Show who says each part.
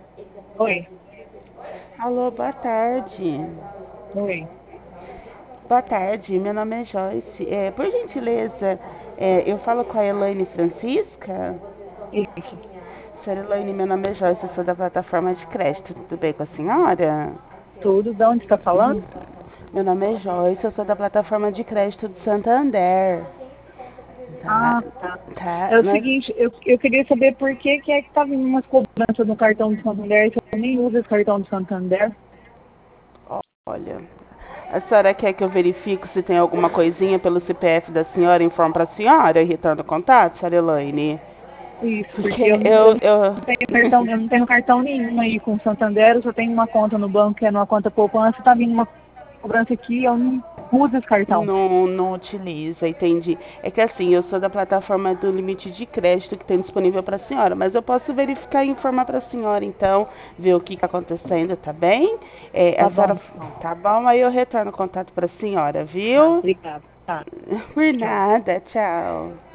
Speaker 1: Oi,
Speaker 2: Alô, boa tarde.
Speaker 1: oi.
Speaker 2: Boa tarde, meu nome é Joyce. Por gentileza, eu falo com a Elaine Francisca?
Speaker 1: Isso.
Speaker 2: Senhora Elaine, meu nome é Joyce, eu sou da plataforma de crédito. Tudo bem com a senhora?
Speaker 1: Tudo. De onde está falando?
Speaker 2: Meu nome é Joyce, eu sou da plataforma de crédito do Santander. Tá,
Speaker 1: Ah, tá.
Speaker 2: tá,
Speaker 1: É o
Speaker 2: nós,
Speaker 1: seguinte, eu queria saber por que é que tá vindo umas cobranças no cartão do Santander, se eu nem uso esse cartão do Santander.
Speaker 2: olha, a senhora quer que eu verifique se tem alguma coisinha pelo CPF da senhora e informe para a senhora e retorno o contato, senhora Elaine?
Speaker 1: Isso, porque
Speaker 2: Porque
Speaker 1: eu
Speaker 2: eu,
Speaker 1: não tenho cartão, eu não tenho cartão nenhum aí com o Santander, eu só tenho uma conta no banco, que é numa conta poupança, tá vindo uma cobrança aqui, eu não uso esse cartão.
Speaker 2: não utiliza, entendi. É que assim, eu sou da plataforma do limite de crédito que tem disponível para a senhora, mas eu posso verificar e informar para a senhora, então, ver o que está acontecendo, tá bem? A
Speaker 1: Tá bom,
Speaker 2: senhora,
Speaker 1: então.
Speaker 2: tá bom? Aí eu retorno o contato para a senhora,
Speaker 1: Tá,
Speaker 2: viu?
Speaker 1: obrigada. Tá,
Speaker 2: Por
Speaker 1: tchau.
Speaker 2: nada, tchau.